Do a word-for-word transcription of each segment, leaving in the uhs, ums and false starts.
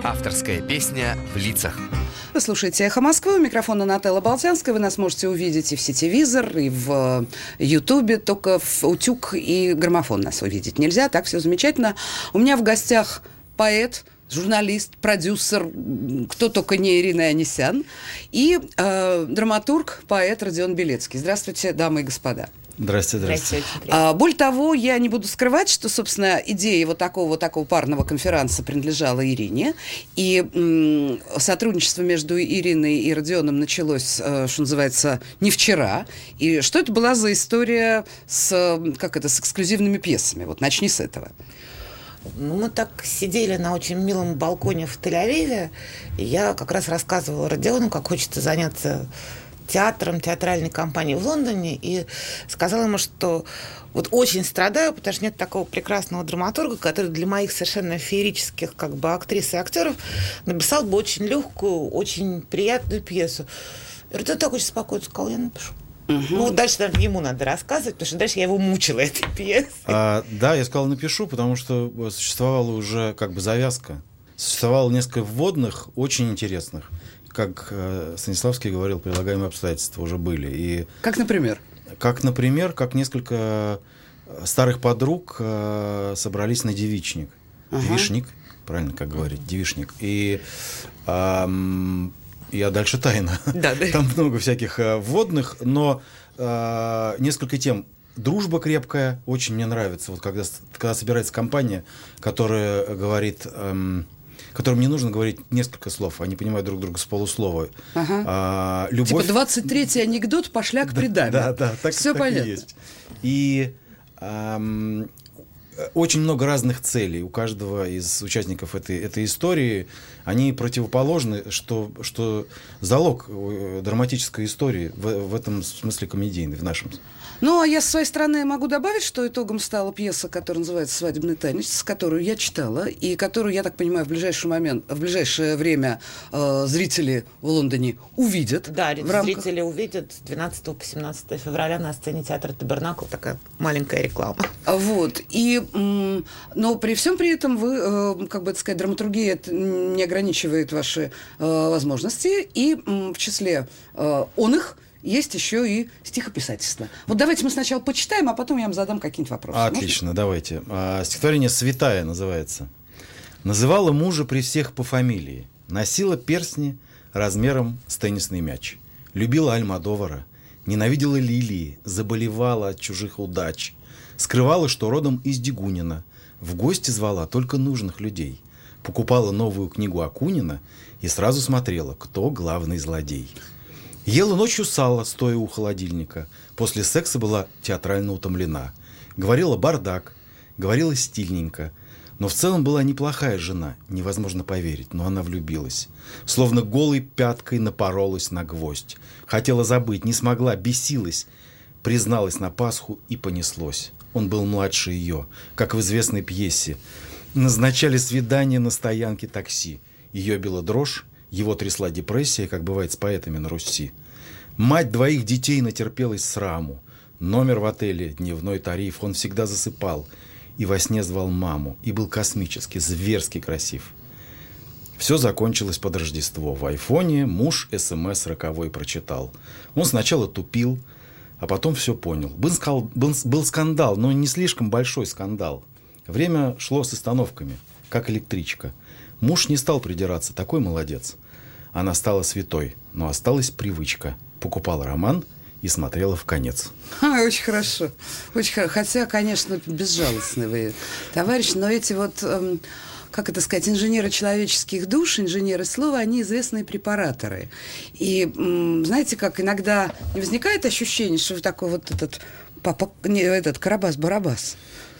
Авторская песня в лицах. Вы слушаете «Эхо Москвы», у микрофона Нателла Болтянская. Вы нас можете увидеть и в сети Визор, и в Ютубе, только в утюг и граммофон нас увидеть нельзя. Так все замечательно. У меня в гостях поэт, журналист, продюсер, кто только не Ирина Ионисян, и э, драматург, поэт Родион Белецкий. Здравствуйте, дамы и господа. Здравствуйте, здравствуйте. А, более того, я не буду скрывать, что, собственно, идея вот такого, вот такого парного конференса принадлежала Ирине. И м, сотрудничество между Ириной и Родионом началось, э, что называется, не вчера. И что это была за история с, как это, с эксклюзивными пьесами? Вот начни с этого. Ну, мы так сидели на очень милом балконе в Тель-Авиве, и я как раз рассказывала Родиону, как хочется заняться театром, театральной компанией в Лондоне, и сказала ему, что вот очень страдаю, потому что нет такого прекрасного драматурга, который для моих совершенно феерических как бы актрис и актеров написал бы очень легкую, очень приятную пьесу. И Родион так очень спокойно сказал: я напишу. Угу. Ну, дальше наверное, ему надо рассказывать, потому что дальше я его мучила этой пьесой. А, да, я сказал, напишу, потому что существовала уже как бы завязка. Существовало несколько вводных, очень интересных. Как э, Станиславский говорил, прилагаемые обстоятельства уже были. И, как, например? Как, например, как несколько старых подруг э, собрались на девичник. Ага. Девишник, правильно как говорить, девишник. И... Э, Я дальше тайна. Да, да. Там много всяких э, вводных, но э, несколько тем. Дружба крепкая, очень мне нравится. Вот когда, когда собирается компания, которая говорит, эм, которым не нужно говорить несколько слов, они понимают друг друга с полуслова. Ага. А, любовь... Типа двадцать третий анекдот, пошляк при даме. Да, да, так, все так понятно. И есть. И эм, очень много разных целей у каждого из участников этой, этой истории. Они противоположны, что, что залог драматической истории в, в этом смысле комедийный, в нашем. Ну, а я с своей стороны могу добавить, что итогом стала пьеса, которая называется «Свадебный танец», которую я читала, и которую, я так понимаю, в ближайший момент, в ближайшее время э, зрители в Лондоне увидят. Да, в рамках... зрители увидят с двенадцатого по семнадцатое февраля на сцене театра «Табернакл». Такая маленькая реклама. Вот. И, м- но при всем при этом вы, э, как бы это сказать, драматургия не ограничивает ваши э, возможности, и м- в числе э, он их есть еще и стихописательство. Вот давайте мы сначала почитаем, а потом я вам задам какие-нибудь вопросы. Отлично, Можно? давайте. А, стихотворение «Святая» называется. «Называла мужа при всех по фамилии, носила перстни размером с теннисный мяч, любила Альмодовара, ненавидела лилии, заболевала от чужих удач, скрывала, что родом из Дегунина, в гости звала только нужных людей, покупала новую книгу Акунина и сразу смотрела, кто главный злодей». Ела ночью сало, стоя у холодильника. После секса была театрально утомлена. Говорила бардак, говорила стильненько. Но в целом была неплохая жена. Невозможно поверить, но она влюбилась. Словно голой пяткой напоролась на гвоздь. Хотела забыть, не смогла, бесилась. Призналась на Пасху и понеслось. Он был младше ее, как в известной пьесе. Назначали свидание на стоянке такси. Ее била дрожь. Его трясла депрессия, как бывает с поэтами на Руси. Мать двоих детей натерпелась сраму. Номер в отеле, дневной тариф, он всегда засыпал. И во сне звал маму. И был космически, зверски красив. Все закончилось под Рождество. В айфоне муж СМС роковой прочитал. Он сначала тупил, а потом все понял. Был, скал, был, был скандал, но не слишком большой скандал. Время шло с остановками, как электричка. Муж не стал придираться, такой молодец. Она стала святой, но осталась привычка. Покупала роман и смотрела в конец. А, очень хорошо. Очень хорошо. Хотя, конечно, безжалостный вы, товарищ, но эти вот, эм, как это сказать, инженеры человеческих душ, инженеры слова, они известные препараторы. И эм, знаете, как иногда не возникает ощущение, что вы такой вот этот, папа, не, этот Карабас-Барабас?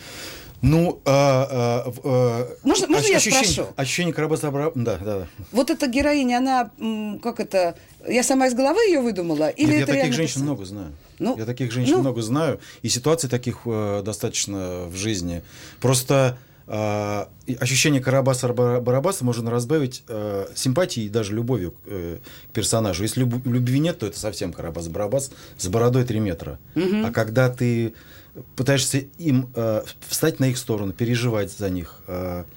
Ну, а, а, а, можно, можно я ощущение, спрошу? Ощущение Карабаса-Барабаса, да, да, да. Вот эта героиня, она, как это, я сама из головы ее выдумала? Или Нет, это я таких женщин писано? много знаю. Ну, я таких женщин ну, много знаю, и ситуаций таких э, достаточно в жизни. Просто э, ощущение Карабаса-Барабаса можно разбавить э, симпатией и даже любовью к, э, к персонажу. Если люб- любви нет, то это совсем Карабас-Барабас с бородой три метра. Угу. А когда ты пытаешься им э, встать на их сторону, переживать за них, э,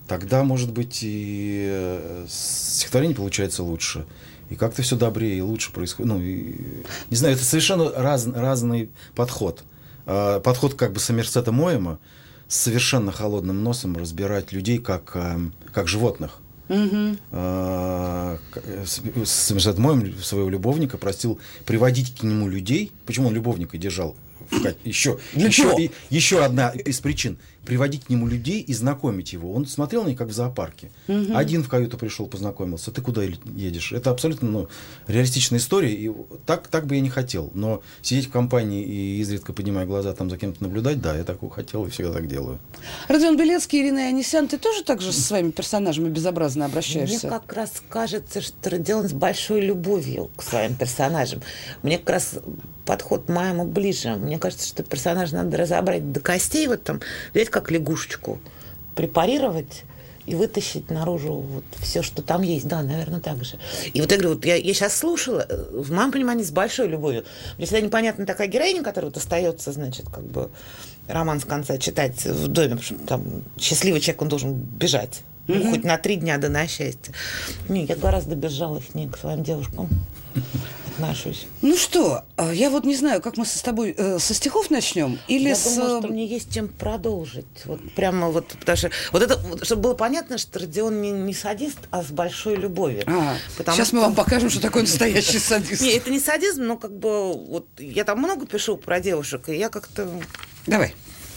тогда, может быть, и стихотворение получается лучше. И как-то все добрее и лучше происходит. Ну, и, не знаю, это совершенно раз, разный подход. А, подход как бы Сомерсета Моэма с совершенно холодным носом разбирать людей как, как животных. Mm-hmm. А, Сомерсет Моэм своего любовника просил приводить к нему людей. Почему он любовника держал? Еще, еще, еще одна из причин. Приводить к нему людей и знакомить его. Он смотрел на них, как в зоопарке. Угу. Один в каюту пришел, познакомился. Ты куда едешь? Это абсолютно ну, реалистичная история. И так, так бы я не хотел. Но сидеть в компании и изредка поднимая глаза, там за кем-то наблюдать, да, я такого хотел и всегда так делаю. Родион Белецкий, Ирина Ионисян, ты тоже так же со своими персонажами безобразно обращаешься? Мне как раз кажется, что Родион с большой любовью к своим персонажам. Мне как раз подход моему ближе. Мне кажется, что персонажа надо разобрать до костей, вот там, взять как лягушечку, препарировать и вытащить наружу вот все, что там есть. Да, наверное, так же. И вот я говорю, вот я, я сейчас слушала, в моем понимании, с большой любовью. Мне всегда непонятна такая героиня, которая вот остается, значит, как бы роман с конца читать в доме, потому что там счастливый человек, он должен бежать. Mm-hmm. Ну, хоть на три дня до на счастье. Не, я гораздо безжалостнее к своим девушкам отношусь. Ну что, я вот не знаю, как мы с тобой э, со стихов начнем или я с... Я думаю, что мне есть чем продолжить. Вот прямо вот, потому что вот это, чтобы было понятно, что Родион не, не садист, а с большой любовью. А, сейчас что... мы вам покажем, что такое настоящий садист. Нет, это не садизм, но как бы вот я там много пишу про девушек, и я как-то... Давай.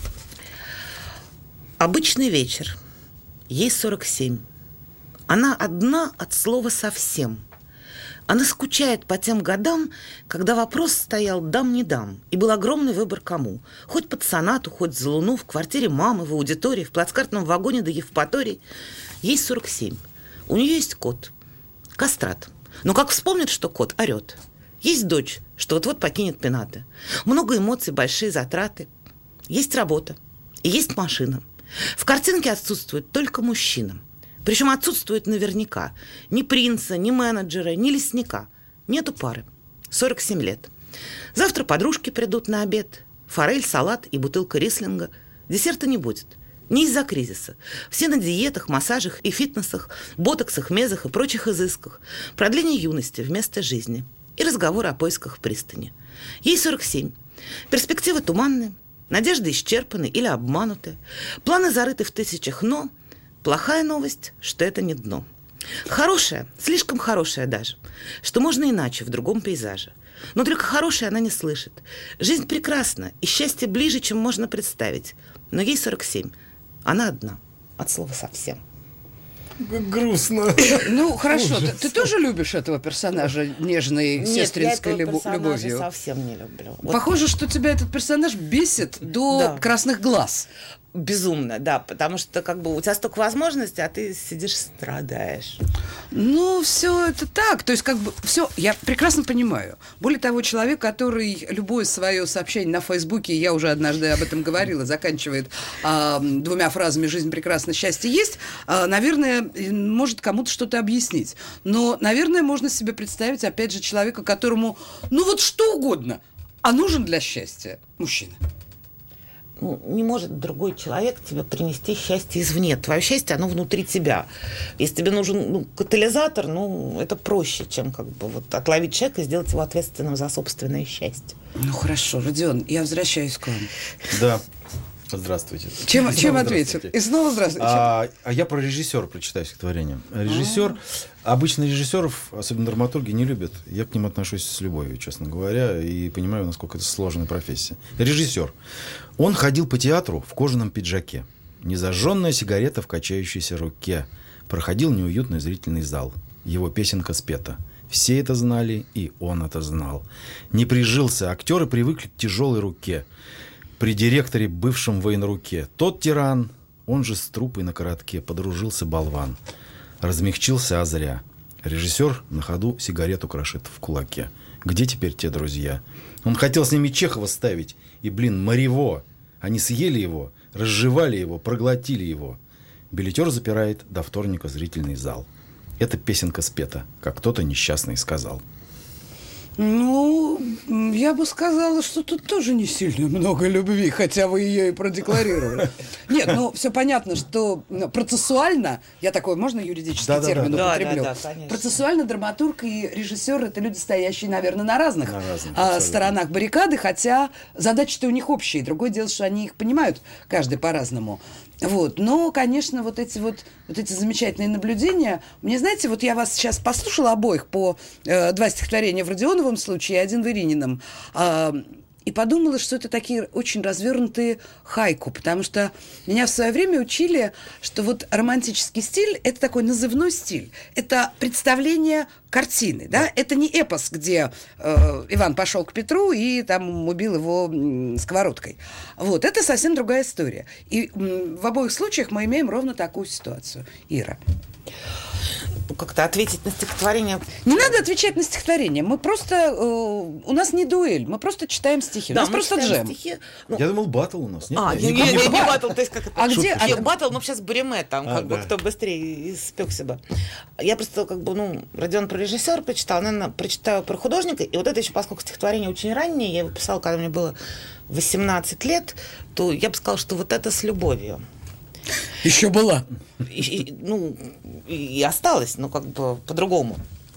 Обычный вечер. Ей сорок семь. Она одна от слова совсем. Она скучает по тем годам, когда вопрос стоял «дам-не дам», и был огромный выбор кому. Хоть под сонату, хоть за луну, в квартире мамы, в аудитории, в плацкартном вагоне до Евпатории. Ей сорок семь. У нее есть кот. Кастрат. Но как вспомнит, что кот орет. Есть дочь, что вот-вот покинет пенаты. Много эмоций, большие затраты. Есть работа. И есть машина. В картинке отсутствует только мужчина. Причем отсутствует наверняка ни принца, ни менеджера, ни лесника. Нету пары. сорок семь лет. Завтра подружки придут на обед. Форель, салат и бутылка рислинга. Десерта не будет. Не из-за кризиса. Все на диетах, массажах и фитнесах, ботоксах, мезах и прочих изысках. Продление юности вместо жизни. И разговоры о поисках пристани. Ей сорок семь. Перспективы туманные. Надежды исчерпаны или обмануты. Планы зарыты в тысячах «но». Плохая новость, что это не дно. Хорошая, слишком хорошая даже, что можно иначе, в другом пейзаже. Но только хорошая она не слышит. Жизнь прекрасна, и счастье ближе, чем можно представить. Но ей сорок семь. Она одна, от слова совсем. Грустно. Ну, хорошо. Ты, ты тоже любишь этого персонажа нежной Нет, сестринской я этого любовью? персонажа совсем не люблю. Похоже, вот. Что тебя этот персонаж бесит до да. красных глаз. Безумно, да, потому что как бы у тебя столько возможностей, а ты сидишь, страдаешь. Ну, все это так. То есть, как бы, все, я прекрасно понимаю. Более того, человек, который любое свое сообщение на Фейсбуке, я уже однажды об этом говорила, заканчивает а, двумя фразами «жизнь прекрасна, счастье есть», а, наверное, может кому-то что-то объяснить. Но, наверное, можно себе представить, опять же, человека, которому, ну, вот что угодно, а нужен для счастья мужчина. Ну, не может другой человек тебе принести счастье извне. Твое счастье, оно внутри тебя. Если тебе нужен ну, катализатор, ну, это проще, чем как бы вот отловить человека и сделать его ответственным за собственное счастье. Ну, хорошо, Родион, я возвращаюсь к вам. Да. Здравствуйте. Чем, чем ответил? И снова здравствуйте. А, а я про режиссера прочитаю стихотворение. Режиссер, А-а-а. обычно режиссеров, особенно драматурги, не любят. Я к ним отношусь с любовью, честно говоря, и понимаю, насколько это сложная профессия. Режиссер. Он ходил по театру в кожаном пиджаке. Незажженная сигарета в качающейся руке. Проходил неуютный зрительный зал. Его песенка спета. Все это знали, и он это знал. Не прижился, актеры привыкли к тяжелой руке. При директоре, бывшем военруке. Тот тиран, он же с трупой на коротке, подружился болван. Размягчился, а зря. Режиссер на ходу сигарету крошит в кулаке. Где теперь те друзья? Он хотел с ними Чехова ставить. И, блин, Марево. Они съели его, разжевали его, проглотили его. Билетер запирает до вторника зрительный зал. Это песенка спета, как кто-то несчастный сказал. Ну, Я бы сказала, что тут тоже не сильно много любви, хотя вы ее и продекларировали. Нет, ну, все понятно, что процессуально, я такой, можно юридический Да, да, термин да. употреблю? Да, да, да, конечно. Процессуально драматург и режиссер — это люди, стоящие, наверное, на разных, На разных, а, абсолютно. сторонах баррикады, хотя задачи-то у них общие. Другое дело, что они их понимают каждый по-разному. Вот. Но, конечно, вот эти вот, вот эти замечательные наблюдения. Мне, знаете, вот я вас сейчас послушала обоих по э, два стихотворения в Родионовом случае и один в Иринином. А, и подумала, что это такие очень развернутые хайку, потому что меня в свое время учили, что вот романтический стиль – это такой назывной стиль. Это представление картины, да? Да. Это не эпос, где э, Иван пошел к Петру и там убил его м, сковородкой. Вот, это совсем другая история. И м, в обоих случаях мы имеем ровно такую ситуацию. Ира. Как-то ответить на стихотворение. Не надо отвечать на стихотворение. Мы просто... Э, у нас не дуэль, мы просто читаем стихи. Да, у нас мы просто читаем джем. стихи. Ну, Я думал, батл у нас. Нет? А, Я не, никогда не, не, не не батл. батл, то есть как это? А где- Шутка. а- Батл, ну сейчас буремет, там А, как бы да. кто быстрее испекся бы. Я просто как бы, ну, Родион про режиссера прочитала, наверное, прочитаю про художника, и вот это еще, поскольку стихотворение очень раннее, я его писала, когда мне было восемнадцать лет, то я бы сказала, что вот это с любовью. Еще была. И, и, ну, и осталось, ну, как бы по-другому.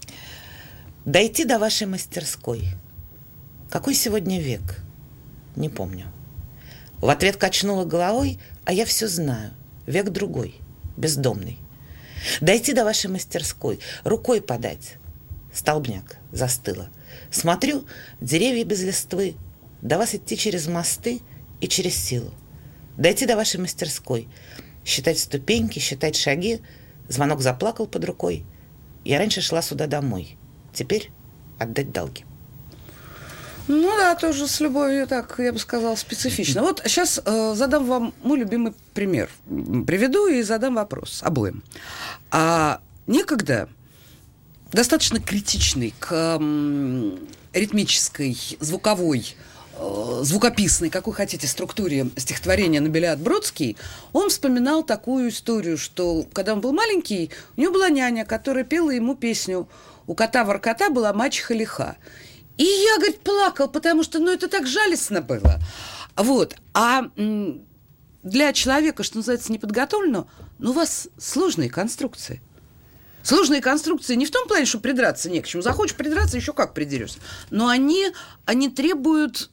Дойти до вашей мастерской. Какой сегодня век? Не помню. В ответ качнула головой, а я все знаю. Век другой, бездомный. Дойти до вашей мастерской, рукой подать. Столбняк застыла. Смотрю, деревья без листвы. До вас идти через мосты и через силу. Дойти до вашей мастерской, считать ступеньки, считать шаги. Звонок заплакал под рукой. Я раньше шла сюда домой. Теперь отдать долги. Ну да, тоже с любовью, так, я бы сказала, специфично. Вот сейчас э, задам вам мой любимый пример. Приведу и задам вопрос обоим. А некогда достаточно критичный к м, ритмической, звуковой, э, звукописной, какой хотите, структуре стихотворения Набилят Бродский, он вспоминал такую историю, что когда он был маленький, у него была няня, которая пела ему песню «У кота-воркота была мачеха лиха». И я, говорит, плакал, потому что, ну, это так жалостно было. Вот. А м, для человека, что называется, неподготовленного, ну, у вас сложные конструкции. Сложные конструкции не в том плане, что придраться не к чему. Захочешь придраться, еще как придерешься. Но они, они требуют,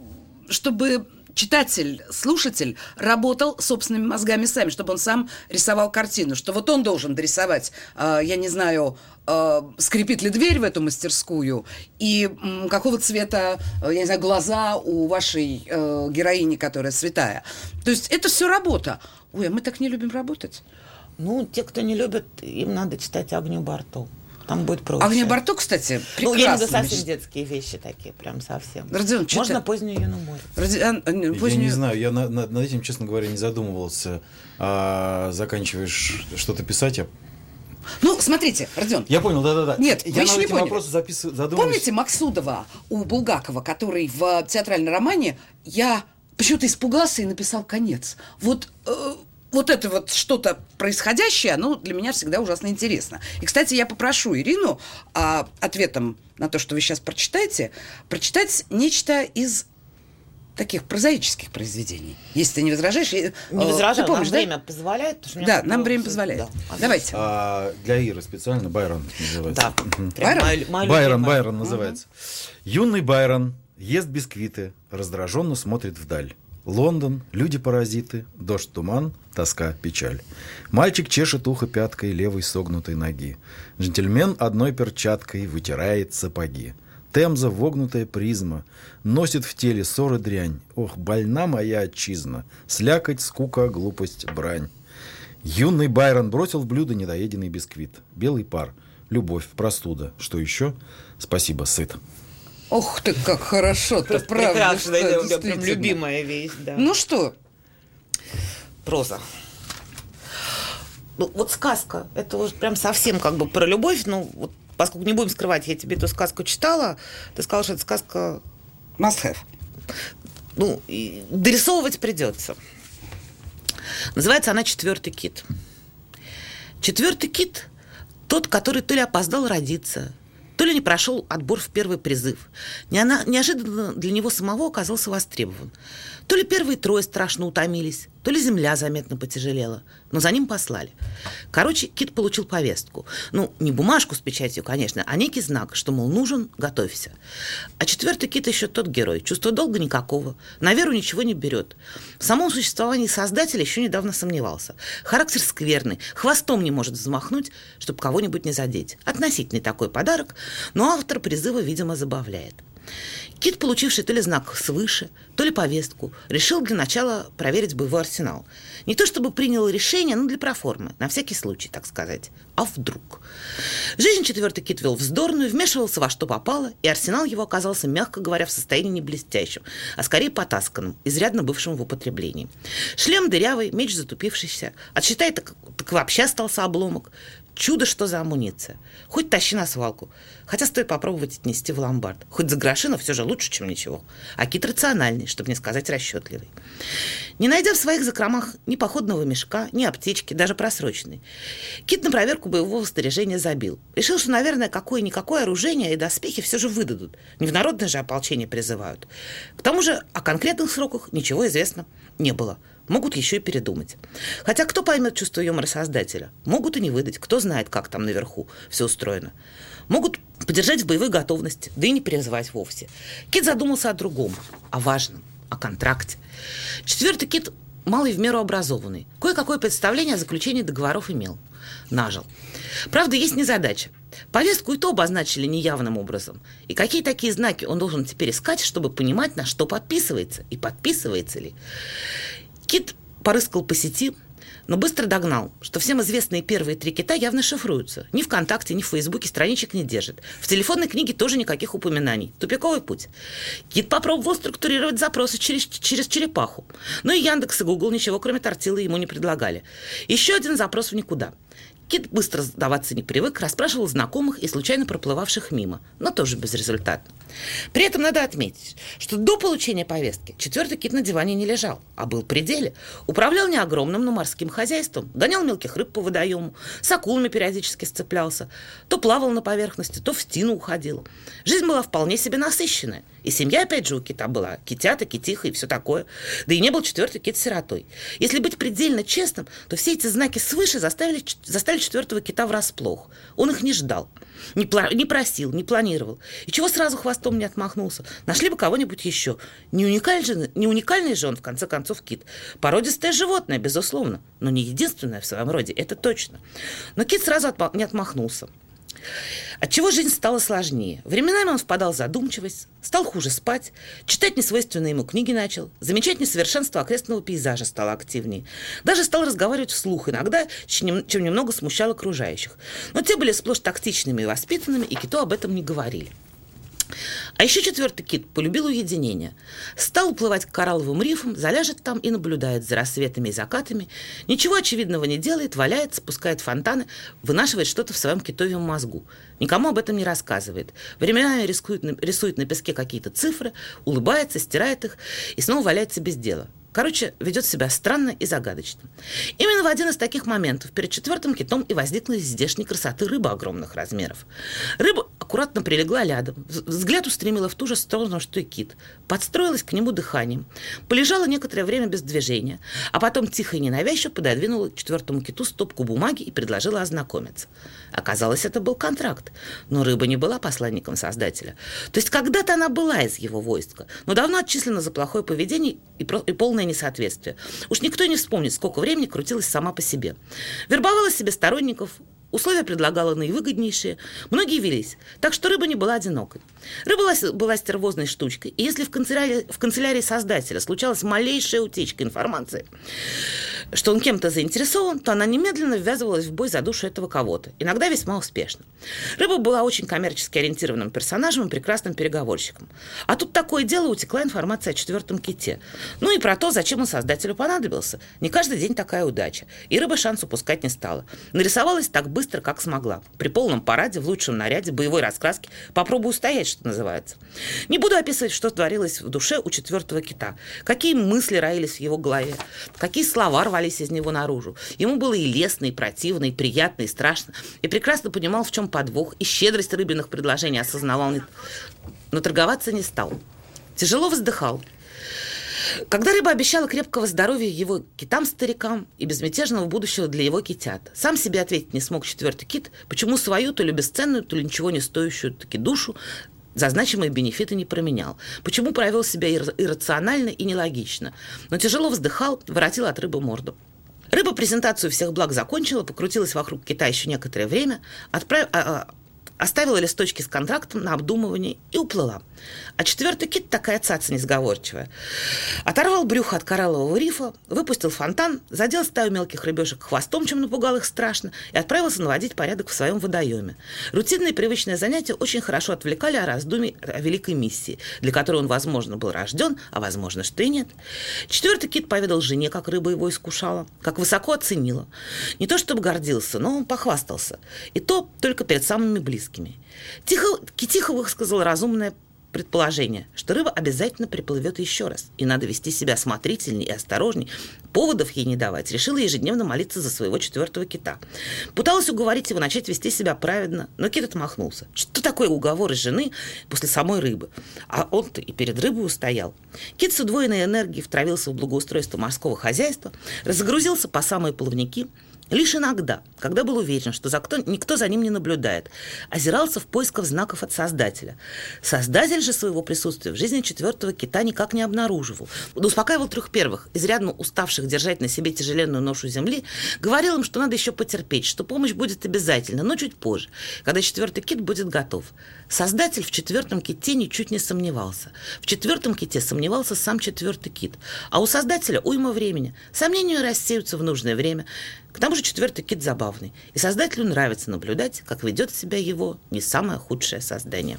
чтобы читатель, слушатель работал собственными мозгами сами, чтобы он сам рисовал картину, что вот он должен дорисовать, э, я не знаю, э, скрипит ли дверь в эту мастерскую, и м, какого цвета, э, я не знаю, глаза у вашей э, героини, которая святая. То есть это все работа. Ой, а мы так не любим работать. Ну, те, кто не любит, им надо читать Агнию Барто. Там будет проще. Агния Барто, кстати, прекрасно. Ну, я не за совсем детские вещи такие, прям совсем. Родион, Можно читай. позднюю юную море. Родион, э, Я позднюю- не знаю, я на- на- над этим, честно говоря, не задумывался. А, заканчиваешь что-то писать, я... Ну, смотрите, Родион. Я понял, да-да-да. Нет, я вы еще над не этим поняли. вопросом записываю, задумываюсь. Помните Максудова у Булгакова, который в театральном романе «Я почему-то испугался и написал конец». Вот, э, вот это вот что-то происходящее, оно для меня всегда ужасно интересно. И, кстати, я попрошу Ирину а, ответом на то, что вы сейчас прочитаете, прочитать нечто из таких прозаических произведений. Если ты не возражаешь. Не э, возражаю, ты помнишь, нам да? время позволяет. потому что у меня Да, как бы нам время всё- позволяет. да. Давайте. А, для Иры специально Байрон называется. Да. Мгм. Прям Байрон? моя- моя Байрон, любимая. Байрон называется. Юный Байрон ест бисквиты, раздраженно смотрит вдаль. Лондон, люди-паразиты, дождь, туман, тоска, печаль. Мальчик чешет ухо пяткой левой согнутой ноги. Джентльмен одной перчаткой вытирает сапоги. Темза, вогнутая призма, носит в теле ссор и дрянь. Ох, больна моя отчизна, слякоть, скука, глупость, брань. Юный Байрон бросил в блюдо недоеденный бисквит. Белый пар, любовь, простуда. Что еще? Спасибо, сыт. Ох ты, как хорошо-то, правда. Прекрасно, что, да, это у меня прям действительно. любимая вещь, да. Ну что? Проза. Ну, вот сказка, это уже прям совсем как бы про любовь, но вот, поскольку не будем скрывать, я тебе эту сказку читала, ты сказала, что это сказка, Must have. ну, и дорисовывать придется. Называется она «Четвертый кит». Четвертый кит – тот, который то ли опоздал родиться, то ли не прошел отбор в первый призыв, неожиданно для него самого оказался востребован, то ли первые трое страшно утомились, то ли земля заметно потяжелела, но за ним послали. Короче, Кит получил повестку. Ну, не бумажку с печатью, конечно, а некий знак, что, мол, нужен, готовься. А четвертый Кит еще тот герой. Чувства долга никакого, на веру ничего не берет. В самом существовании создателя еще недавно сомневался. Характер скверный, хвостом не может взмахнуть, чтобы кого-нибудь не задеть. Относительный такой подарок, но автор призыва, видимо, забавляет. Кит, получивший то ли знак свыше, то ли повестку, решил для начала проверить боевой арсенал. Не то чтобы принял решение, но для проформы, на всякий случай, так сказать. А вдруг? Жизнь четвертый Кит вел вздорную, вмешивался во что попало, и арсенал его оказался, мягко говоря, в состоянии не блестящем, а скорее потасканным, изрядно бывшим в употреблении. Шлем дырявый, меч затупившийся, отсчитай, так, так вообще остался обломок. Чудо, что за амуниция. Хоть тащи на свалку. Хотя стоит попробовать отнести в ломбард. Хоть за гроши, но все же лучше, чем ничего. А Кит рациональный, чтобы не сказать расчетливый. Не найдя в своих закромах ни походного мешка, ни аптечки, даже просроченной, Кит на проверку боевого снаряжения забил. Решил, что, наверное, какое-никакое оружие и доспехи все же выдадут. Не в народное же ополчение призывают. К тому же о конкретных сроках ничего известно не было. Могут еще и передумать. Хотя кто поймет чувство юмора создателя? Могут и не выдать. Кто знает, как там наверху все устроено. Могут подержать в боевой готовности, да и не призывать вовсе. Кит задумался о другом, о важном, о контракте. Четвертый Кит малый в меру образованный. Кое-какое представление о заключении договоров имел. Нажил. Правда, есть незадача. Повестку и то обозначили неявным образом. И какие такие знаки он должен теперь искать, чтобы понимать, на что подписывается и подписывается ли? Кит порыскал по сети, но быстро догнал, что всем известные первые три кита явно шифруются. Ни ВКонтакте, ни в Фейсбуке страничек не держит. В телефонной книге тоже никаких упоминаний. Тупиковый путь. Кит попробовал структурировать запросы через, через черепаху. Но и Яндекс, и Google ничего, кроме тортилы, ему не предлагали. Еще один запрос в никуда. Кит быстро сдаваться не привык, расспрашивал знакомых и случайно проплывавших мимо, но тоже безрезультатно. При этом надо отметить, что до получения повестки четвертый Кит на диване не лежал, а был при деле. Управлял не огромным, но морским хозяйством, гонял мелких рыб по водоему, с акулами периодически сцеплялся, то плавал на поверхности, то в стену уходил. Жизнь была вполне себе насыщенная. И семья, опять же, у Кита была. Китята, китиха и все такое. Да и не был четвертый Кит сиротой. Если быть предельно честным, то все эти знаки свыше заставили, заставили четвертого Кита врасплох. Он их не ждал, не, пла- не просил, не планировал. И чего сразу хвостом не отмахнулся? Нашли бы кого-нибудь еще. Не уникальный же, не уникальный же он, в конце концов, Кит. Породистое животное, безусловно, но не единственное в своем роде, это точно. Но Кит сразу отма- не отмахнулся. Отчего жизнь стала сложнее. Временами он впадал в задумчивость, стал хуже спать, читать несвойственные ему книги начал, замечать несовершенство окрестного пейзажа стало активнее. Даже стал разговаривать вслух иногда, чем немного смущал окружающих. Но те были сплошь тактичными и воспитанными, и Киту об этом не говорили. А еще четвертый Кит полюбил уединение. Стал уплывать к коралловым рифам, заляжет там и наблюдает за рассветами и закатами. Ничего очевидного не делает, валяется, пускает фонтаны, вынашивает что-то в своем китовьем мозгу. Никому об этом не рассказывает. Временами рискует, рисует на песке какие-то цифры, улыбается, стирает их и снова валяется без дела. Короче, ведет себя странно и загадочно. Именно в один из таких моментов перед четвертым Китом и возникла из здешней красоты рыба огромных размеров. Рыба аккуратно прилегла рядом, взгляд устремила в ту же сторону, что и Кит, подстроилась к нему дыханием, полежала некоторое время без движения, а потом тихо и ненавязчиво пододвинула четвертому Киту стопку бумаги и предложила ознакомиться. Оказалось, это был контракт, но рыба не была посланником Создателя. То есть когда-то она была из его войска, но давно отчислена за плохое поведение и, про- и полное несоответствие. Уж никто не вспомнит, сколько времени крутилась сама по себе. Вербовала себе сторонников, условия предлагала наивыгоднейшие. Многие велись, так что рыба не была одинокой. Рыба была стервозной штучкой, и если в канцелярии, в канцелярии Создателя случалась малейшая утечка информации, что он кем-то заинтересован, то она немедленно ввязывалась в бой за душу этого кого-то, иногда весьма успешно. Рыба была очень коммерчески ориентированным персонажем и прекрасным переговорщиком. А тут такое дело, утекла информация о четвертом Ките. Ну и про то, зачем он Создателю понадобился. Не каждый день такая удача. И рыба шанс упускать не стала. Нарисовалась так быстро, как смогла. При полном параде, в лучшем наряде, боевой раскраске. Попробую устоять, что называется. Не буду описывать, что творилось в душе у четвертого кита. Какие мысли роились в его голове. Какие слова рвались из него наружу. Ему было и лестно, и противно, и приятно, и страшно. И прекрасно понимал, в чем подвох. И щедрость рыбиных предложений осознавал. Но торговаться не стал. Тяжело вздыхал. Когда рыба обещала крепкого здоровья его китам-старикам и безмятежного будущего для его китят, сам себе ответить не смог четвертый кит, почему свою, то ли бесценную, то ли ничего не стоящую таки душу за значимые бенефиты не променял, почему проявил себя ир- иррационально и нелогично. Но тяжело вздыхал, воротил от рыбы морду. Рыба презентацию всех благ закончила, покрутилась вокруг кита еще некоторое время, отправ... оставила листочки с контрактом на обдумывание и уплыла. А четвертый кит, такая цаца несговорчивая, оторвал брюхо от кораллового рифа, выпустил фонтан, задел стаю мелких рыбешек хвостом, чем напугал их страшно, и отправился наводить порядок в своем водоеме. Рутинные привычные занятия очень хорошо отвлекали от раздумий о великой миссии, для которой он, возможно, был рожден, а возможно, что и нет. Четвертый кит поведал жене, как рыба его искушала, как высоко оценила. Не то чтобы гордился, но он похвастался. И то только перед самыми близкими. Тихо, Китиха высказал разумное предположение, что рыба обязательно приплывет еще раз, и надо вести себя осмотрительнее и осторожней. Поводов ей не давать. Решила ежедневно молиться за своего четвертого кита. Пыталась уговорить его начать вести себя праведно, но кит отмахнулся. Что такое уговоры жены после самой рыбы? А он-то и перед рыбой устоял. Кит с удвоенной энергией втравился в благоустройство морского хозяйства, разгрузился по самые плавники. Лишь иногда, когда был уверен, что за кто, никто за ним не наблюдает, озирался в поисках знаков от Создателя. Создатель же своего присутствия в жизни четвертого кита никак не обнаруживал. Успокаивал трех первых, изрядно уставших держать на себе тяжеленную ношу земли, говорил им, что надо еще потерпеть, что помощь будет обязательно, но чуть позже, когда четвертый кит будет готов. Создатель в четвертом ките ничуть не сомневался. В четвертом ките сомневался сам четвертый кит. А у Создателя уйма времени. Сомнения рассеются в нужное время. К тому же четвертый кит забавный. И Создателю нравится наблюдать, как ведет себя его не самое худшее создание.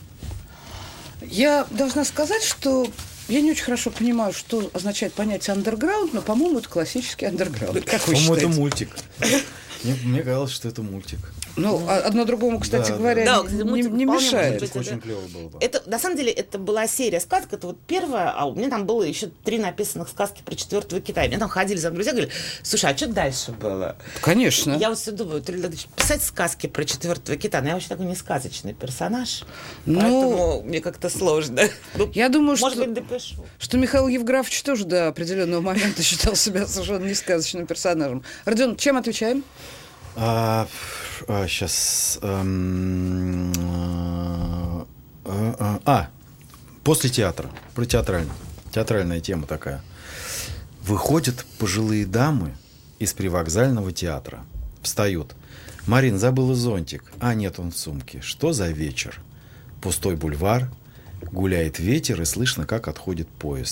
Я должна сказать, что я не очень хорошо понимаю, что означает понятие андерграунд, но, по-моему, это классический андерграунд. Как вы По-моему, считаете? это мультик. Мне, мне казалось, что это мультик. Ну, а одно другому, кстати Да, говоря, да. не, Да, кстати, не- мультик не вполне мешает. может быть. Очень это- клево было бы. Это, на самом деле, это была серия сказок, это вот первая, а у меня там было еще три написанных сказки про четвертого кита. И мне там ходили за мной друзья, говорили, слушай, а что дальше было? Конечно. Я вот все думаю, ты надо писать сказки про четвертого кита, но я вообще такой не сказочный персонаж, Ну, поэтому мне как-то сложно. Ну, Я думаю, может что, быть, допишу. что Михаил Евграфович тоже до определенного момента считал себя совершенно несказочным персонажем. Родион, чем отвечаем? А, а, сейчас. эм, а, а, а, после театра. Про театральную. Театральная тема такая. Выходят пожилые дамы из привокзального театра. Встают. Марин, забыла зонтик. А, нет, он в сумке. Что за вечер? Пустой бульвар. Гуляет ветер, и слышно, как отходит поезд.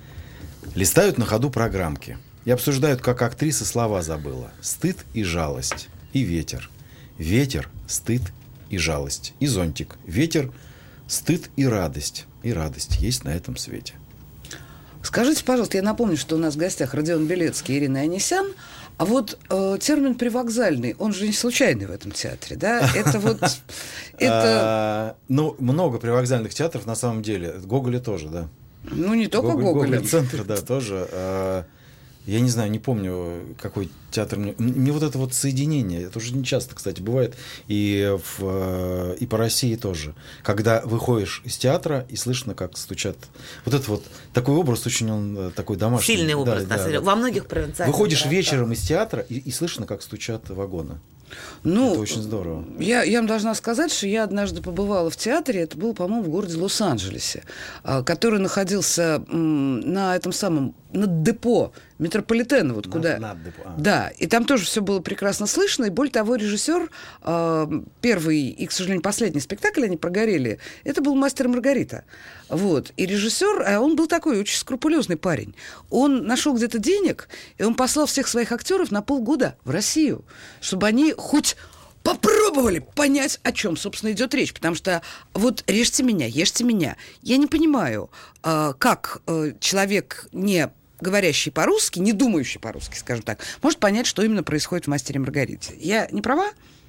Листают на ходу программки. И обсуждают, как актриса слова забыла. Стыд и жалость. И ветер. Ветер, стыд и жалость. И зонтик. Ветер, стыд и радость. И радость есть на этом свете. Скажите, пожалуйста, я напомню, что у нас в гостях Родион Белецкий и Ирина Анисян. А вот э, термин «привокзальный», он же не случайный в этом театре, да? Это вот... это, А, ну, много привокзальных театров на самом деле. Гоголя тоже, да. ну, не только Гоголь- Гоголя. Гоголь-центр, да, тоже. А, я не знаю, не помню, какой театр. Мне, мне вот это вот соединение, это уже не часто, кстати, бывает, и, в, и по России тоже. Когда выходишь из театра, и слышно, как стучат. Вот это вот, такой образ очень он такой домашний. Сильный Да, образ, да, на самом деле. да. Во многих провинциальных Выходишь городах. вечером из театра, и, и слышно, как стучат вагоны. Ну, Это очень здорово. Я, я вам должна сказать, что я однажды побывала в театре, это было, по-моему, в городе Лос-Анджелесе, а, который находился м, на этом самом, над депо метрополитена, вот Над- куда... над депо, а. Да, и там тоже все было прекрасно слышно, и более того, режиссер, а, первый и, к сожалению, последний спектакль, они прогорели, это был «Мастер и Маргарита». Вот. И режиссер, а он был такой очень скрупулезный парень, он нашел где-то денег, и он послал всех своих актеров на полгода в Россию, чтобы они хоть попробовали понять, о чем, собственно, идет речь. Потому что вот режьте меня, ешьте меня. Я не понимаю, э, как э, человек, не говорящий по-русски, не думающий по-русски, скажем так, может понять, что именно происходит в «Мастере и Маргарите». Я не права?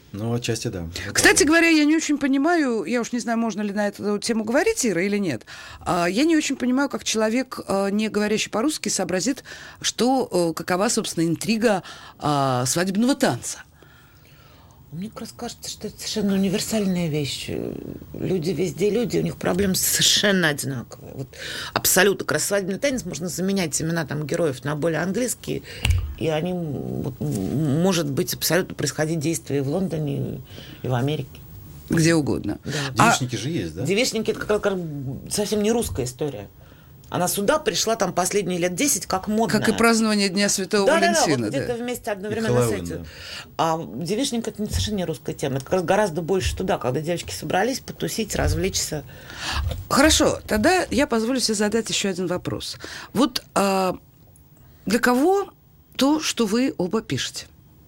Ну, отчасти да. Кстати говоря, я не очень понимаю, я уж не знаю, можно ли на эту тему говорить, Ира, или нет. Я не очень понимаю, как человек, не говорящий по-русски, сообразит, что, какова, собственно, интрига свадебного танца. Мне как раз кажется, что это совершенно универсальная вещь. Люди везде люди, у них проблемы совершенно одинаковые. Вот абсолютно. Как раз свадебный танец можно заменять имена там, героев на более английские, и они, вот, может быть, абсолютно происходить действия и в Лондоне, и в Америке. Где угодно. Да. Девичники а, же есть, да? Девичники – это как, как совсем не русская история. Она сюда пришла там последние лет десять как модная. Как и празднование Дня Святого да, Валентина. Да, да, вот да. где-то вместе одновременно с этим. Да. А девичник – это совершенно не русская тема. Это как раз гораздо больше туда, когда девочки собрались потусить, развлечься. Хорошо, тогда я позволю себе задать еще один вопрос. Вот а, для кого то, что вы оба пишете?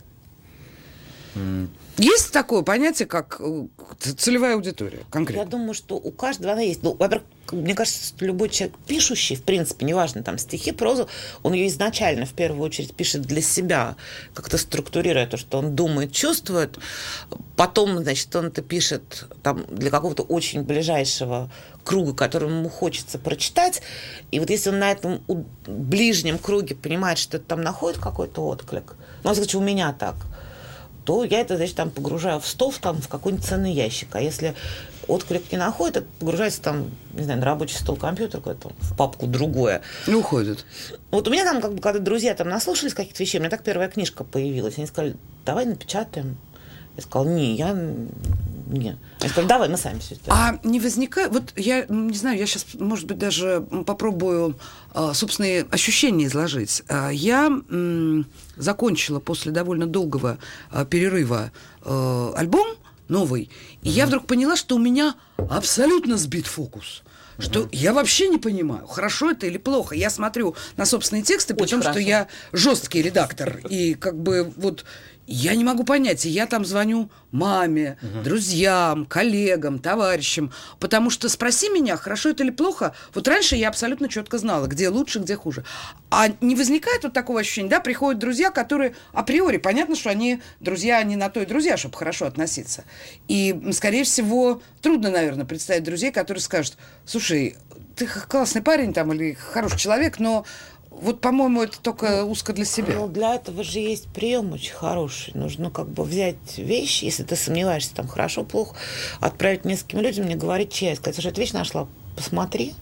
Mm. Есть такое понятие, как целевая аудитория конкретно? Я думаю, что у каждого она есть. Ну, во-первых, мне кажется, что любой человек, пишущий, в принципе, неважно, там, стихи, прозу, он ее изначально, в первую очередь, пишет для себя, как-то структурируя то, что он думает, чувствует. Потом, значит, он это пишет там, для какого-то очень ближайшего круга, которому ему хочется прочитать. И вот если он на этом ближнем круге понимает, что это там находит какой-то отклик, ну, во всяком случае, у меня так, то я это, значит, там погружаю в стол, там, в какой-нибудь ценный ящик. А если отклик не находит, это погружается там, не знаю, на рабочий стол компьютер какой-то, в папку другое. И уходит. Вот у меня там, как бы, когда друзья там наслушались каких-то вещей, у меня так первая книжка появилась. Они сказали, давай напечатаем. Я сказала, не, я... Не. Я сказала, давай, мы сами все это. А не возникает... Вот я не знаю, я сейчас, может быть, даже попробую а, собственные ощущения изложить. А, я м, закончила после довольно долгого а, перерыва а, альбом новый, и mm-hmm. я вдруг поняла, что у меня абсолютно сбит фокус. Что mm-hmm. я вообще не понимаю, хорошо это или плохо. Я смотрю на собственные тексты, при том, что я жесткий редактор. И как бы вот... Я не могу понять, и я там звоню маме, uh-huh. друзьям, коллегам, товарищам, потому что спроси меня, хорошо это или плохо, вот раньше я абсолютно четко знала, где лучше, где хуже. А не возникает вот такого ощущения, да, приходят друзья, которые априори, понятно, что они друзья, они на то и друзья, чтобы хорошо относиться. И, скорее всего, трудно, наверное, представить друзей, которые скажут, слушай, ты классный парень там или хороший человек, но... Вот, по-моему, это только узко для себя. Ну, для этого же есть прием очень хороший. Нужно как бы взять вещь, если ты сомневаешься, там, хорошо, плохо, отправить нескольким людям, не говорить честно. Сказать, что эту вещь нашла, посмотри.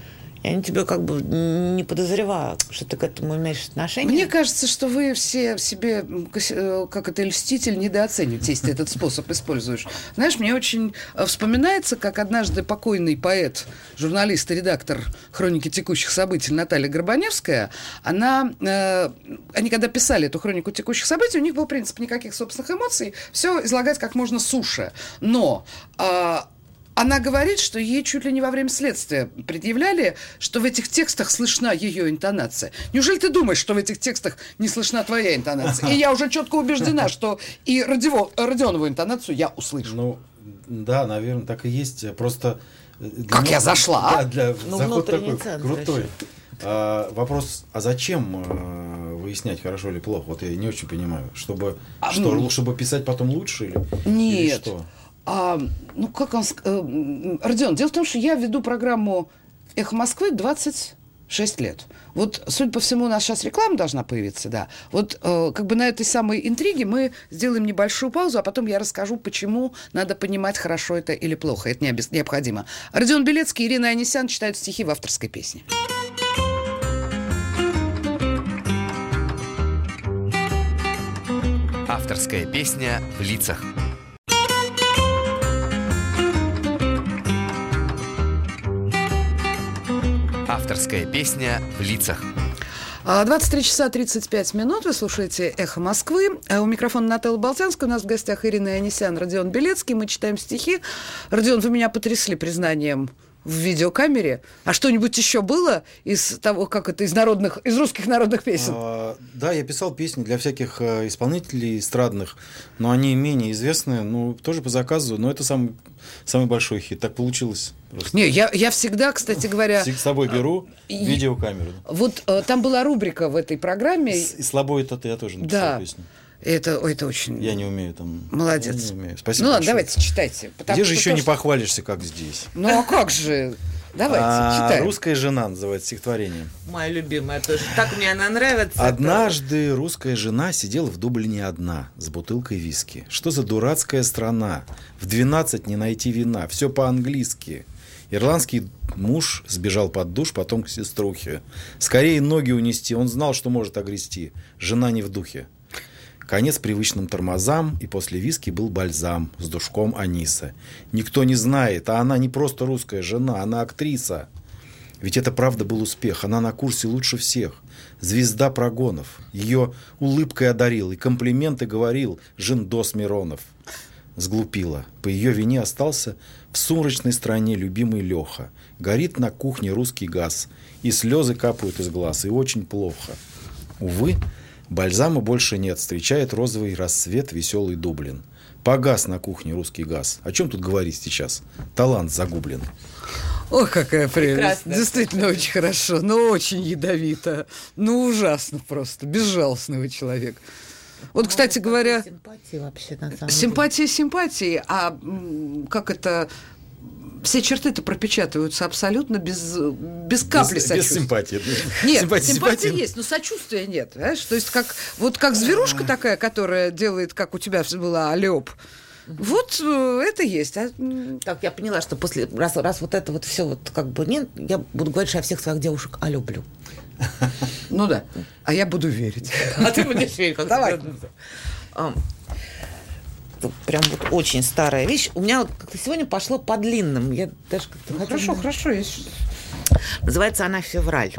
И они тебя как бы не подозревают, что ты к этому имеешь отношение. Мне кажется, что вы все себе, как это, льститель, недооцениваете, если ты этот способ используешь. Знаешь, мне очень вспоминается, как однажды покойный поэт, журналист и редактор «Хроники текущих событий» Наталья Горбаневская, она, э, они когда писали эту «Хронику текущих событий», у них был принцип никаких собственных эмоций, все излагать как можно суше. Но... Э, Она говорит, что ей чуть ли не во время следствия предъявляли, что в этих текстах слышна ее интонация. Неужели ты думаешь, что в этих текстах не слышна твоя интонация? И я уже четко убеждена, что и Родиво, Родионову интонацию я услышу. Ну, да, наверное, так и есть. Просто... Как меня, я зашла? Да, для, ну, заход такой центр крутой. А, вопрос, а зачем а, выяснять, хорошо или плохо? Вот я не очень понимаю. Чтобы, а, что, ну, чтобы писать потом лучше? Или, нет. Или что? А, ну, как он... Э, Родион, дело в том, что я веду программу «Эхо Москвы» двадцать шесть лет. Вот, судя по всему, у нас сейчас реклама должна появиться, да. Вот э, как бы на этой самой интриге мы сделаем небольшую паузу, а потом я расскажу, почему надо понимать, хорошо это или плохо. Это не обез... необходимо. Родион Белецкий и Ирина Анисян читают стихи в авторской песне. Авторская песня в лицах. Авторская песня в лицах. двадцать три часа тридцать пять минут. Вы слушаете «Эхо Москвы». У микрофона Нателла Болтянская. У нас в гостях Ирина Анисян, Родион Белецкий. Мы читаем стихи. Родион, вы меня потрясли признанием в видеокамере. А что-нибудь еще было из того, как это, из народных, из русских народных песен? А, да, я писал песни для всяких исполнителей эстрадных, но они менее известные, ну, тоже по заказу, но это самый, самый большой хит. Так получилось. Просто. Не, я, я всегда, кстати говоря... С собой беру и, видеокамеру. Вот там была рубрика в этой программе. И «Слабо это ты», я тоже написал да. песню. Это, ой, это очень... Я не умею там... Молодец. Я не умею. Спасибо Ну ладно, большое. давайте, читайте. Где же еще то, не что... похвалишься, как здесь? Ну, а как же? Давайте, А, читаем. «Русская жена» называется стихотворение. Моя любимая тоже. Так мне она нравится. Однажды русская жена сидела в Дублине одна, с бутылкой виски. Что за дурацкая страна? В двенадцать не найти вина, все по-английски. Ирландский муж сбежал под душ, потом к сеструхе. Скорее ноги унести, он знал, что может огрести. Жена не в духе. Конец привычным тормозам, и после виски был бальзам с душком аниса. Никто не знает, а она не просто русская жена, она актриса. Ведь это правда был успех, она на курсе лучше всех. Звезда прогонов. Ее улыбкой одарил и комплименты говорил Жиндос Миронов. Сглупила. По ее вине остался в сумрачной стране любимый Леха. Горит на кухне русский газ, и слезы капают из глаз, и очень плохо. Увы, бальзама больше нет, встречает розовый рассвет веселый Дублин. Погас на кухне русский газ. О чем тут говорить сейчас? Талант загублен. Ох, какая прелесть. Прекрасно. Действительно очень хорошо, но очень ядовито. Ну, ужасно просто. Безжалостный вы человек. Вот, кстати говоря, Симпатии вообще, на самом симпатии симпатии, а м, как это... Все черты-то пропечатываются абсолютно без, без капли без, без сочувствия. симпатии. Нет, Симпатия- симпатия симпатия. есть, но сочувствия нет. Понимаешь? То есть как, вот как зверушка такая, которая делает, как у тебя была Алёп. Вот э, это есть. А, м, Так, я поняла, что после раз, раз вот это вот все вот как бы нет, я буду говорить, что я всех своих девушек а люблю. ну да. А я буду верить. А ты будешь верить, как Давай. А, тут прям вот очень старая вещь. У меня вот как-то сегодня пошло по длинным. Я даже как-то хотела- Хорошо, хорошо. Есть. Называется она «Февраль».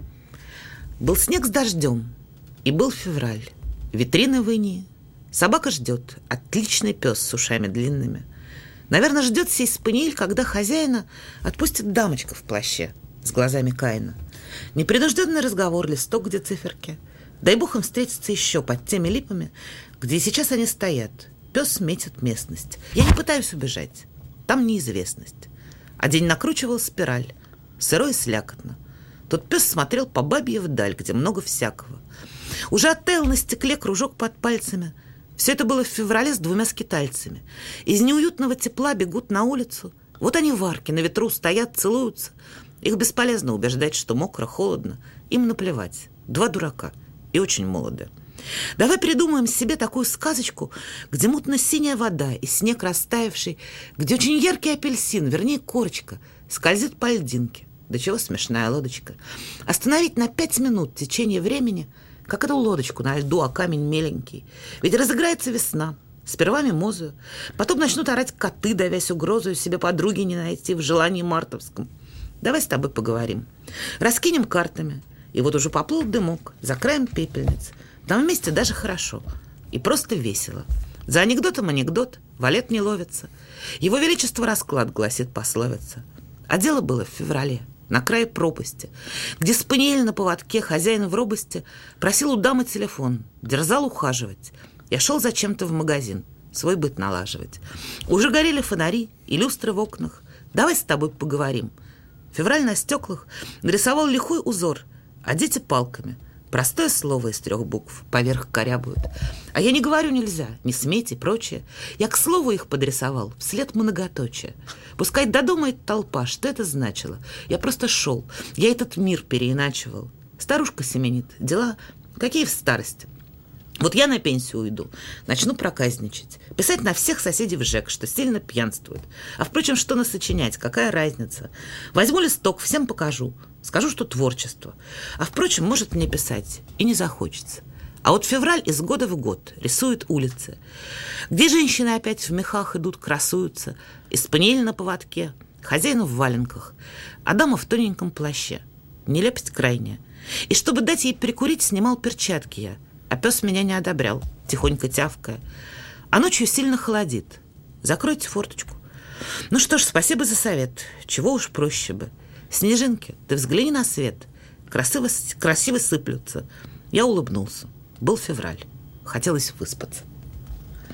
Был снег с дождем, и был февраль. Витрины в инии. Собака ждет, отличный пес с ушами длинными. Наверное, ждет сей спаниель, когда хозяина отпустит дамочка в плаще с глазами Каина. Непринужденный разговор, листок, где циферки. Дай бог им встретиться еще под теми липами, где сейчас они стоят. Пес метит местность. Я не пытаюсь убежать. Там неизвестность. А день накручивал спираль. Сырой и слякотно. Тот пес смотрел по бабье вдаль, где много всякого. Уже оттаял на стекле кружок под пальцами. Все это было в феврале с двумя скитальцами. Из неуютного тепла бегут на улицу. Вот они в арке, на ветру стоят, целуются. Их бесполезно убеждать, что мокро, холодно. Им наплевать. Два дурака. И очень молодые. Давай придумаем себе такую сказочку, где мутно-синяя вода и снег растаявший, где очень яркий апельсин, вернее корочка, скользит по льдинке. Да чего смешная лодочка. Остановить на пять минут течение времени, как эту лодочку на льду, а камень меленький. Ведь разыграется весна. Сперва мимозою, потом начнут орать коты, давясь угрозою себе подруги не найти в желании мартовском. Давай с тобой поговорим. Раскинем картами. И вот уже поплыл дымок за краем пепельниц. Там вместе даже хорошо. И просто весело. За анекдотом анекдот, валет не ловится. Его величество расклад, гласит пословица. А дело было в феврале, на крае пропасти, где спаниель на поводке, хозяин в робости, просил у дамы телефон, дерзал ухаживать. Я шел зачем-то в магазин, свой быт налаживать. Уже горели фонари и люстры в окнах. Давай с тобой поговорим. Февраль на стеклах нарисовал лихой узор, а дети палками. Простое слово из трех букв поверх корябают. А я не говорю нельзя, не смейте и прочее. Я к слову их подрисовал, вслед многоточие. Пускай додумает толпа, что это значило. Я просто шел, я этот мир переиначивал. Старушка семенит, дела какие в старости. Вот я на пенсию уйду, начну проказничать, писать на всех соседей в ЖЭК, что сильно пьянствуют. А, впрочем, что насочинять, какая разница? Возьму листок, всем покажу, скажу, что творчество. А, впрочем, может мне писать и не захочется. А вот февраль из года в год рисует улицы, где женщины опять в мехах идут, красуются, и спаниель на поводке, хозяин в валенках, а дама в тоненьком плаще. Нелепость крайняя. И чтобы дать ей прикурить, снимал перчатки я. А пес меня не одобрял, тихонько тявкая. А ночью сильно холодит. Закройте форточку. Ну что ж, спасибо за совет. Чего уж проще бы. Снежинки, ты взгляни на свет. Красиво, красиво сыплются. Я улыбнулся. Был февраль. Хотелось выспаться.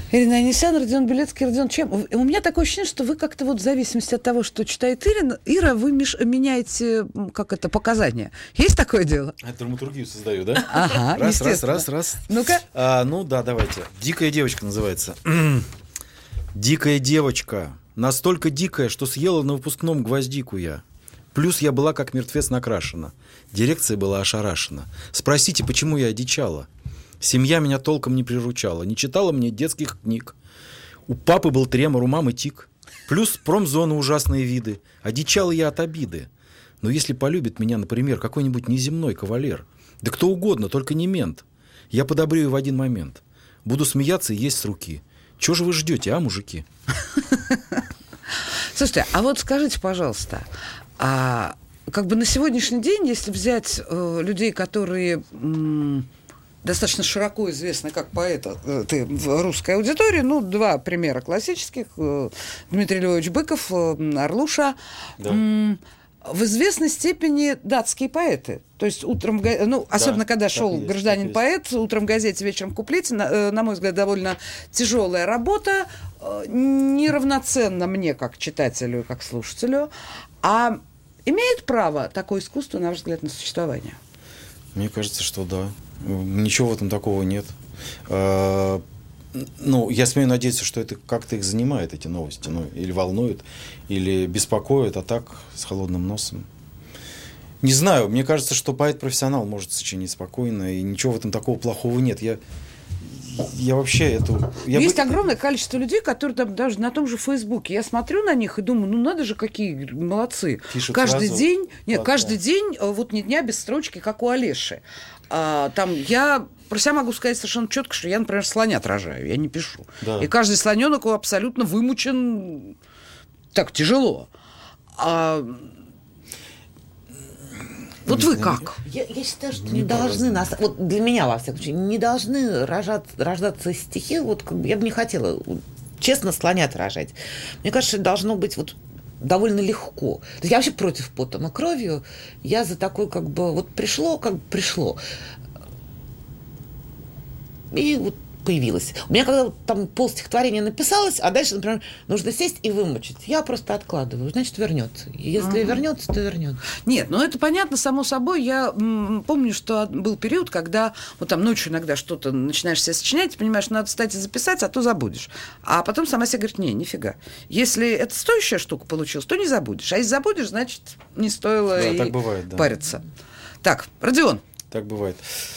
Ирина Анисян, Родион Белецкий. Родион, чем? У меня такое ощущение, что вы как-то вот в зависимости от того, что читает Ирина, Ира, вы меш... меняете, как это, показания. Есть такое дело? А драматургию создаю, да? Ага, раз, раз, естественно. раз, раз. Ну-ка. А, ну да, давайте. «Дикая девочка» называется. «Дикая девочка. Настолько дикая, что съела на выпускном гвоздику я. Плюс я была как мертвец накрашена. Дирекция была ошарашена. Спросите, почему я одичала? Семья меня толком не приручала, не читала мне детских книг. У папы был тремор, у мамы тик. Плюс промзоны ужасные виды. Одичала я от обиды. Но если полюбит меня, например, какой-нибудь неземной кавалер, да кто угодно, только не мент, я подобрею в один момент. Буду смеяться и есть с руки. Чего же вы ждете, а, мужики?» Слушайте, а вот скажите, пожалуйста, а как бы на сегодняшний день, если взять э, людей, которые м, достаточно широко известны как поэты э, ты, в русской аудитории, ну, два примера классических, э, Дмитрий Львович Быков, э, Орлуша, Да. м, в известной степени датские поэты. То есть утром, в га- ну, особенно когда так и шел есть, «Гражданин-поэт», утром в газете, вечером в куплете, на, э, на мой взгляд, довольно тяжелая работа, э, неравноценна мне как читателю, как слушателю, а имеет право такое искусство, на ваш взгляд, на существование? Мне кажется, что да. Ничего в этом такого нет. А, ну, я смею надеяться, что это как-то их занимает, эти новости, ну, или волнует, или беспокоит, а так с холодным носом. Не знаю, мне кажется, что поэт-профессионал может сочинить спокойно, и ничего в этом такого плохого нет. Я, я вообще эту... Я Есть бы... огромное количество людей, которые там даже на том же Фейсбуке. Я смотрю на них и думаю, ну надо же, какие молодцы. Пишут каждый сразу. день, нет, Да, каждый да. день, э, вот ни дня без строчки, как у Олеши. А, там я про себя могу сказать совершенно четко, что я, например, слонят рожаю, я не пишу. Да. И каждый слоненок абсолютно вымучен так тяжело. А... Вот Не вы знаю, как? Я, я считаю, что Не не должны по-разному. нас, вот для меня, во всяком случае, не должны рожать, рождаться стихи, вот как бы я бы не хотела, честно, слонят рожать. Мне кажется, это должно быть вот довольно легко. То есть я вообще против потом и кровью, я за такой как бы, вот пришло, как бы пришло. И вот появилась. У меня когда вот там полстихотворения написалось, а дальше, например, нужно сесть и вымучить. Я просто откладываю, значит, вернется. Если Ага. вернется, то вернется. Нет, ну это понятно, само собой. Я м, помню, что был период, когда вот там ночью иногда что-то начинаешь себе сочинять, понимаешь, надо встать и записать, а то забудешь. А потом сама себе говорит, не, нифига. Если это стоящая штука получилась, то не забудешь. А если забудешь, значит, не стоило Да, и так бывает, да. париться. Так, Родион. Так бывает.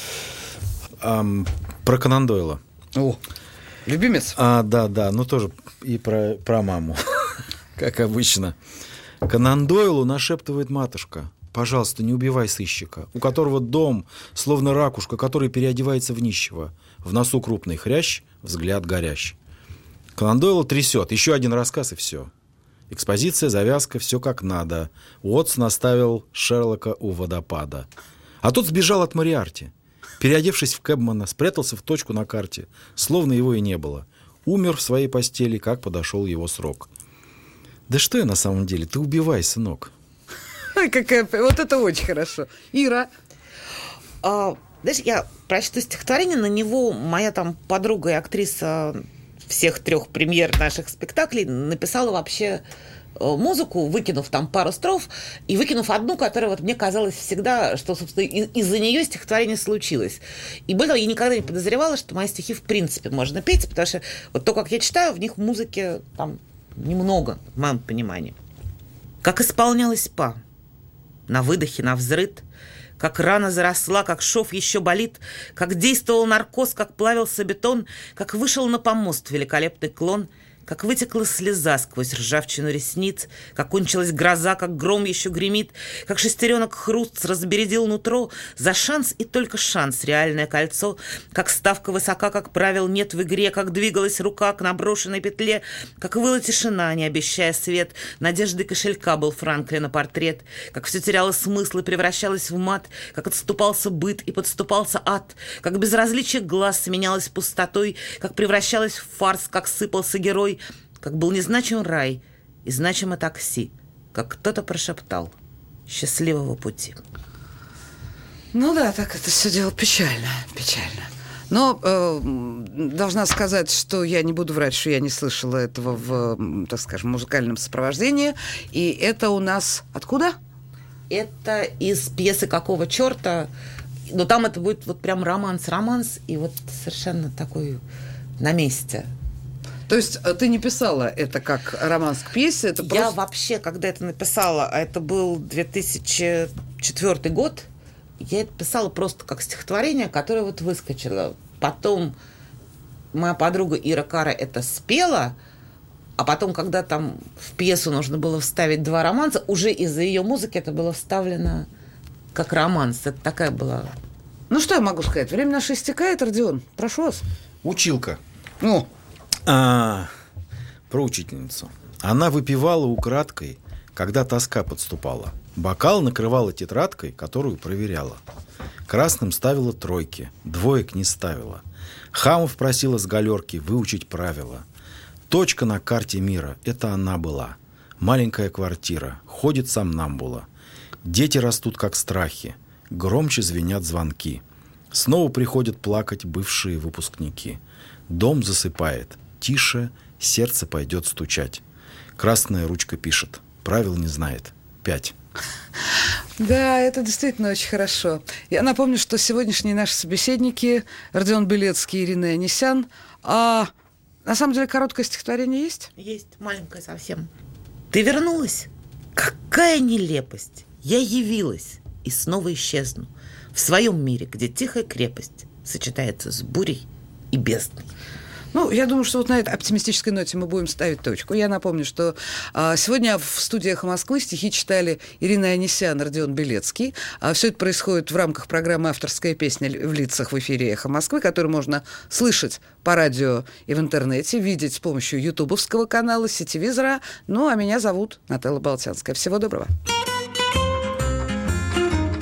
Ам, про Конан Дойла. О, любимец. А, да, да, ну тоже и про, про маму, как обычно. Конан Дойлу нашептывает матушка: «Пожалуйста, не убивай сыщика, у которого дом, словно ракушка, который переодевается в нищего. В носу крупный хрящ, взгляд горящ». Конан Дойла трясет. Еще один рассказ, и все. Экспозиция, завязка, все как надо. Уотсон оставил Шерлока у водопада. А тот сбежал от Мориарти. Переодевшись в кэбмана, спрятался в точку на карте, словно его и не было. Умер в своей постели, как подошел его срок. Да что я на самом деле? Ты убивай, сынок. Ой, какая... Вот это очень хорошо. Ира. А, знаешь, я прочту стихотворение, на него моя там подруга и актриса всех трех премьер наших спектаклей написала вообще музыку, выкинув там пару строф и выкинув одну, которая вот мне казалось всегда, что, собственно, из- из-за нее стихотворение случилось. И более того, я никогда не подозревала, что мои стихи в принципе можно петь, потому что вот то, как я читаю, в них музыки там немного, в моем понимании. Как исполнялась па, на выдохе, на взрыт, как рана заросла, как шов еще болит, как действовал наркоз, как плавился бетон, как вышел на помост великолепный клон, как вытекла слеза сквозь ржавчину ресниц, как кончилась гроза, как гром еще гремит, как шестеренок хруст разбередил нутро, за шанс и только шанс реальное кольцо, как ставка высока, как правил нет в игре, как двигалась рука к наброшенной петле, как выла тишина, не обещая свет, надежды кошелька был Франклина портрет, как все теряло смысл и превращалось в мат, как отступался быт и подступался ад, как безразличие глаз сменялось пустотой, как превращалось в фарс, как сыпался герой, как был незначим рай и значимо такси, как кто-то прошептал «Счастливого пути». Ну да, так это все дело печально, печально. Но э, должна сказать, что я не буду врать, что я не слышала этого в, так скажем, музыкальном сопровождении. И это у нас откуда? Это из пьесы «Какого черта?». Но там это будет вот прям романс-романс, и вот совершенно такой на месте. То есть ты не писала это как романс к пьесе? Это Я просто... вообще, когда это написала, а это был две тысячи четвёртый год, я это писала просто как стихотворение, которое вот выскочило. Потом моя подруга Ира Кара это спела, а потом, когда там в пьесу нужно было вставить два романса, уже из-за ее музыки это было вставлено как романс. Это такая была... Ну, что я могу сказать? Время наше истекает, Родион. Прошу вас. Училка. Ну, А, про учительницу. Она выпивала украдкой, когда тоска подступала. Бокал накрывала тетрадкой, которую проверяла. Красным ставила тройки, двоек не ставила. Хамов просила с галерки выучить правила. Точка на карте мира – это она была. Маленькая квартира, ходит сомнамбула. Дети растут, как страхи. Громче звенят звонки. Снова приходят плакать бывшие выпускники. Дом засыпает. Тише, сердце пойдет стучать. Красная ручка пишет. Правил не знает. Пять. да, это действительно очень хорошо. Я напомню, что сегодняшние наши собеседники Родион Белецкий и Ирина Янисян. А на самом деле короткое стихотворение есть? Есть, маленькая совсем. Ты вернулась? Какая нелепость! Я явилась и снова исчезну в своем мире, где тихая крепость сочетается с бурей и бездной. Ну, я думаю, что вот на этой оптимистической ноте мы будем ставить точку. Я напомню, что а, сегодня в студии «Эхо Москвы» стихи читали Ирина Янисян, Родион Белецкий. А все это происходит в рамках программы «Авторская песня в лицах» в эфире «Эхо Москвы», которую можно слышать по радио и в интернете, видеть с помощью ютубовского канала, сетевизора. Ну, а меня зовут Нателла Болтянская. Всего доброго.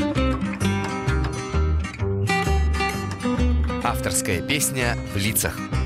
Авторская песня в лицах.